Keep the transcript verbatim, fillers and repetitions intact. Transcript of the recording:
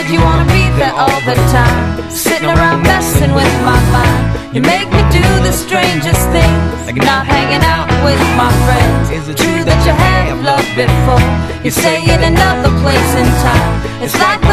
you wanna be there all the time, sitting around messing with my mind. You make me do the strangest things, like not hanging out with my friends. Is it true that you have loved before? You say in another place and time, it's like